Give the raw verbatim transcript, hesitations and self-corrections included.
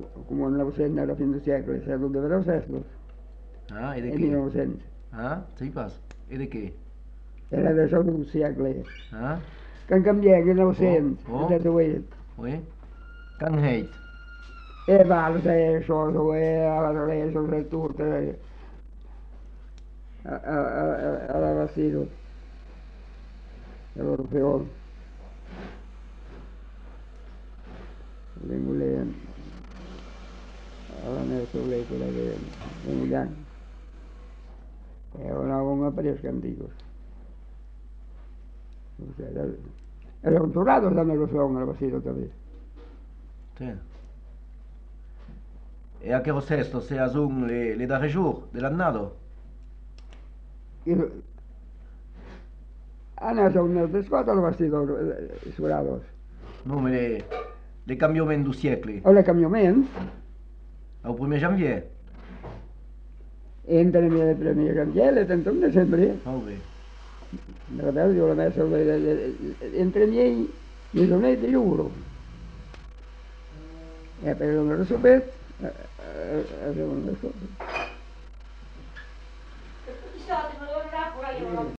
como en l'Ausenda alla fine del secolo, il secolo doveva esserlo, Ah, e de nel qué? millenovecento. Ah, sí pas. ¿Y de qué? Era del secondo secolo. Ah, Che cambiò che oh, l'Ausenda, oh, da dove oui. Kan heet. e valuta e so, e alla reso per tutto, alla vestito, europeo, le mulle, alla messo lei quella che è un anno, è una una parecchia antico. Era un tornado también lo son, algo así otra vez. Sí. E a che sesto se azun le, le da jour dell'annado? Y Ana son unos cuatro los vestidos surados. No, me le, le cambiò men du siècle. Ahora cambió men, Au premier janvier. entra en el premio Cantiele, tanto un diciembre. Ah, oui. La verdad yo lo messo entre miei, mi sono di euro. E per non lo sapete, non lo so.